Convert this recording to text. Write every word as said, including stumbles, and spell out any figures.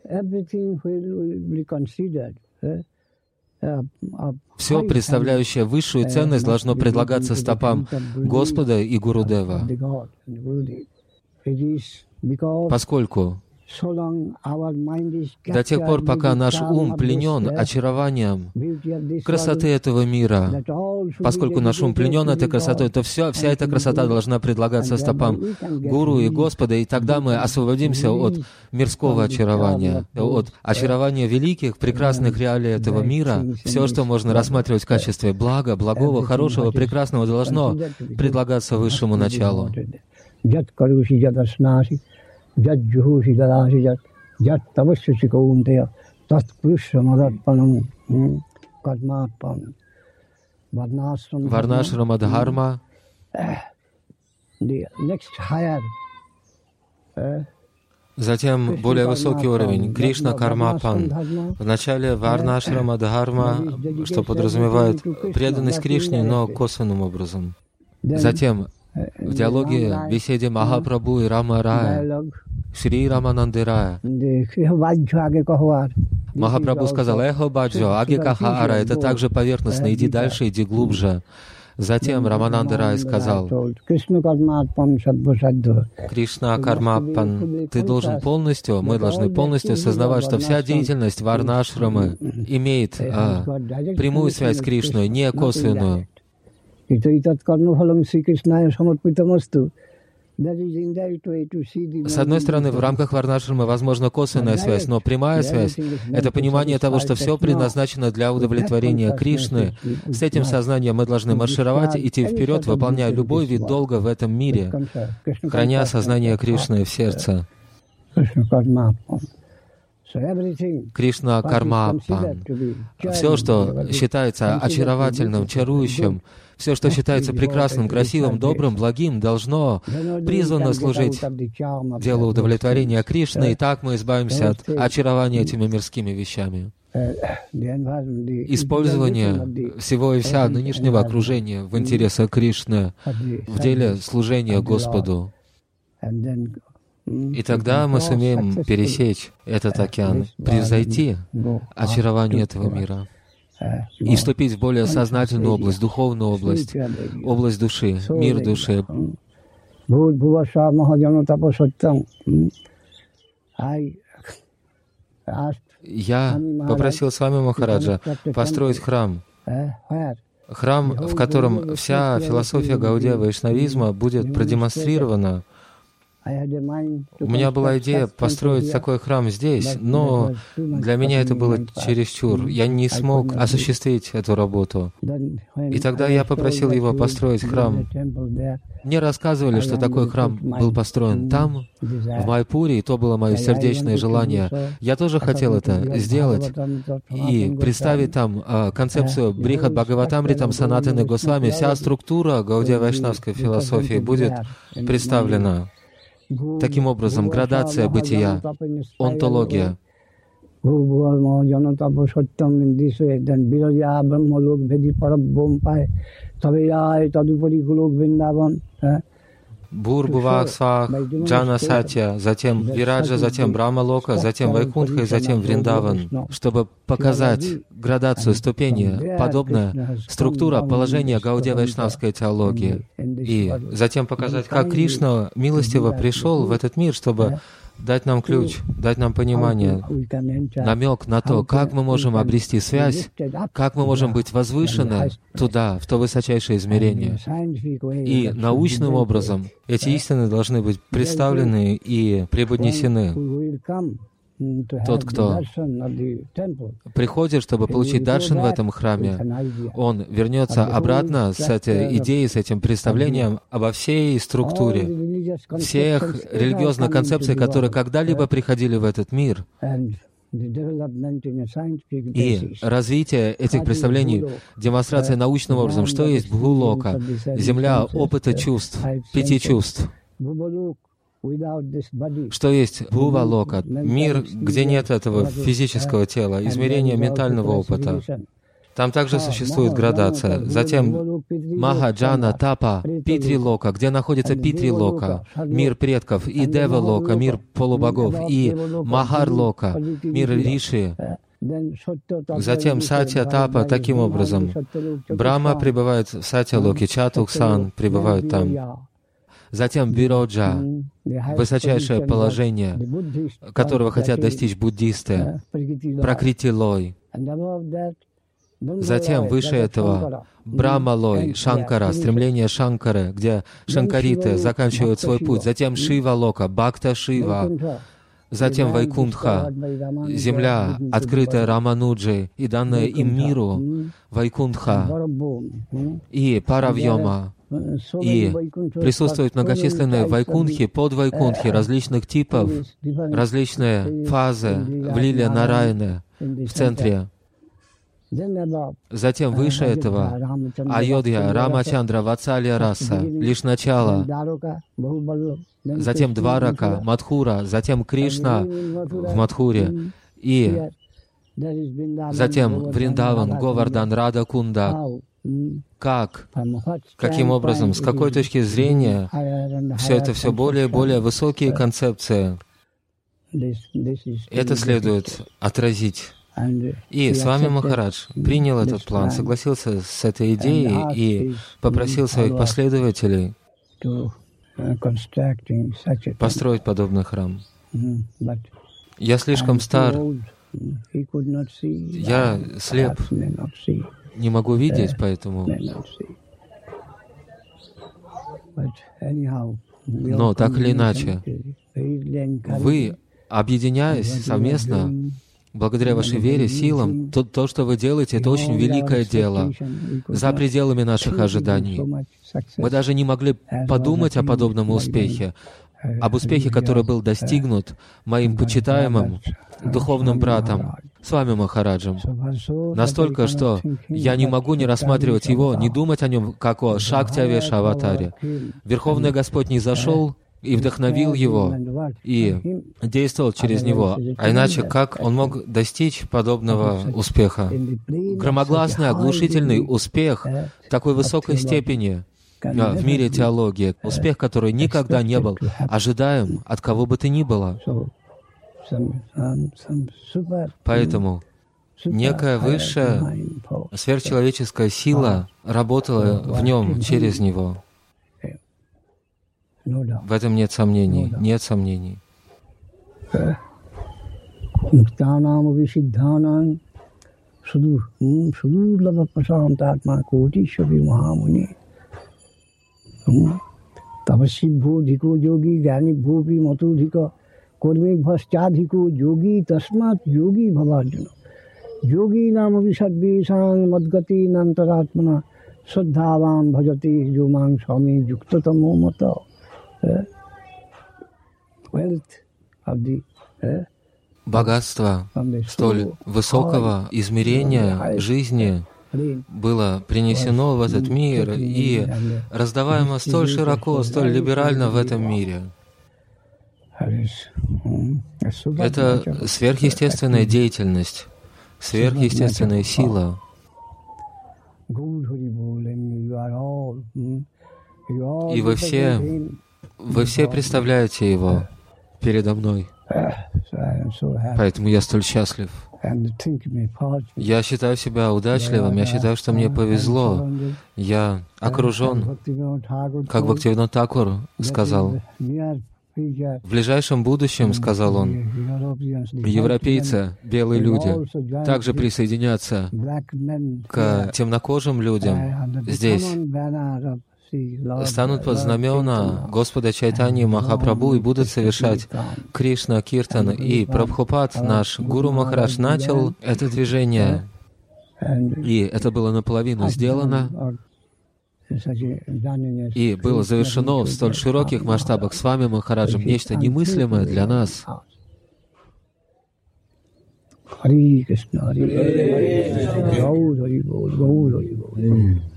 Все, представляющее высшую ценность, должно предлагаться стопам Господа и Гурудева, поскольку до тех пор, пока наш ум пленен очарованием красоты этого мира, поскольку наш ум пленен этой красотой, то все, вся эта красота должна предлагаться стопам Гуру и Господа, и тогда мы освободимся от мирского очарования, от очарования великих, прекрасных реалий этого мира. Все, что можно рассматривать в качестве блага, благого, хорошего, прекрасного, должно предлагаться высшему началу. Jat juhusi dadasi jat, jat tavasya kaunteya, tat krishya madatpanam, kadmatpan. Varnashram dharma. Затем более высокий уровень, Кришна Кармапан. В начале Варнашрама Дхарма, что подразумевает преданность Кришне, но косвенным образом. Затем в диалоге, в беседе Махапрабху и Рама Рая, Шри Рамананды Рая, Махапрабху сказал: «Эхо Баджо, Аги Кахаара, это также поверхностно, иди дальше, иди глубже». Затем Рамананда Рай сказал: «Кришна Кармапан, ты должен полностью, мы должны полностью осознавать, что вся деятельность Варнашрамы имеет а, прямую связь с Кришной, не косвенную». С одной стороны, в рамках Варнашрамы возможна косвенная связь, но прямая связь — это понимание того, что все предназначено для удовлетворения Кришны. С этим сознанием мы должны маршировать, идти вперед, выполняя любой вид долга в этом мире, храня сознание Кришны в сердце. Кришна Кармапан. Все, что считается очаровательным, чарующим, все, что считается прекрасным, красивым, добрым, благим, должно призвано служить делу удовлетворения Кришны, и так мы избавимся от очарования этими мирскими вещами. Использование всего и вся нынешнего окружения в интересах Кришны, в деле служения Господу. И тогда мы сумеем пересечь этот океан, превзойти очарование этого мира и вступить в более сознательную область, духовную область, область души, мир души. Я попросил Свами Махараджа построить храм, храм, в котором вся философия Гаудия Вайшнавизма будет продемонстрирована. У меня была идея построить такой храм здесь, но для меня это было чересчур. Я не смог осуществить эту работу. И тогда я попросил его построить храм. Мне рассказывали, что такой храм был построен там, в Майпуре, и то было мое сердечное желание. Я тоже хотел это сделать и представить там а, концепцию Брихад Бхагаватамритам Санатаны Госвами. Вся структура Гаудия Вайшнавской философии будет представлена. Таким образом, градация бытия, онтология. Бурбувах Свах, Джана Сатья, затем Вираджа, затем Брахма-лока, затем Вайкунтха и затем Вриндаван, чтобы показать градацию ступени, подобная структура положения Гаудия Вайшнавской теологии. И затем показать, как Кришна милостиво пришел в этот мир, чтобы дать нам ключ, дать нам понимание, намек на то, как мы можем обрести связь, как мы можем быть возвышены туда, в то высочайшее измерение. И научным образом эти истины должны быть представлены и преподнесены. Тот, кто приходит, чтобы получить даршан в этом храме, он вернется обратно с этой идеей, с этим представлением обо всей структуре, всех религиозных концепций, которые когда-либо приходили в этот мир. И развитие этих представлений, демонстрация научным образом, что есть Бхулока, земля опыта чувств, пяти чувств. Что есть Бхува-лока, мир, где нет этого физического тела, измерение ментального опыта. Там также существует градация. Затем Маха-джана, Тапа, Питри-лока, где находится Питри-лока, мир предков, и Дева-лока, мир полубогов, и Махар-лока, мир Риши. Затем Сатья, Тапа, таким образом. Брахма пребывает в Сатья-локе, Чатуксан пребывает там. Затем Бироджа, высочайшее положение, которого хотят достичь буддисты, Пракрити-лой. Затем выше этого Брахма-лой, Шанкара, стремление Шанкары, где шанкариты заканчивают свой путь. Затем Шива-лока, Бхакта-шива. Затем Вайкунтха, земля, открытая Рамануджи и данная им миру, Вайкунтха и Паравьома. И присутствуют многочисленные вайкунтхи, подвайкунтхи различных типов, различные фазы в лиле Нараяны в центре. Затем выше этого Айодхья, Рамачандра, Ватсалья раса, лишь начало. Затем Дварака, Мадхура, затем Кришна в Мадхуре. И затем Вриндаван, Говардан, Рада Кунда. Как? Каким образом? С какой точки зрения? Все это все более и более высокие концепции. Это следует отразить. И Свами Махарадж принял этот план, согласился с этой идеей и попросил своих последователей построить подобный храм. Я слишком стар, я слеп, не могу видеть, поэтому... Но так или иначе, вы, объединяясь совместно, благодаря вашей вере, силам, то, то, что вы делаете, это очень великое дело, за пределами наших ожиданий. Мы даже не могли подумать о подобном успехе, об успехе, который был достигнут моим почитаемым духовным братом, Свами Махараджем. Настолько, что я не могу не рассматривать его, не думать о нем, как о Шактявеша аватаре. Верховный Господь не зашел и вдохновил его, и действовал через него. А иначе, как он мог достичь подобного успеха? Громогласный, оглушительный успех такой высокой степени в мире теологии, успех, который никогда не был ожидаем от кого бы то ни было. Поэтому некая высшая сверхчеловеческая сила работала в нем через него. В этом нет сомнений, нет сомнений. Yogi nama visadvi sang madgati nantaratmana saddhavan bhajati jumang swami yuktatamo mata. Богатство столь высокого измерения жизни было принесено в этот мир и раздаваемо столь широко, столь либерально в этом мире. Это сверхъестественная деятельность, сверхъестественная сила. И вы все, вы все представляете его передо мной. Поэтому я столь счастлив. Я считаю себя удачливым, я считаю, что мне повезло. Я окружен, как Бхактивинода Тхакур сказал, в ближайшем будущем, сказал он, европейцы, белые люди, также присоединятся к темнокожим людям здесь, станут под знамена Господа Чайтаньи Махапрабху и будут совершать Кришна Киртан. И Прабхупад, наш Гуру Махарадж, начал это движение, и это было наполовину сделано, и было завершено в столь широких масштабах с вами, Махараджем, нечто немыслимое для нас. Хари Кришна, Хари Кришна, Гаур Хари Гаур, Гаур Хари Гаур.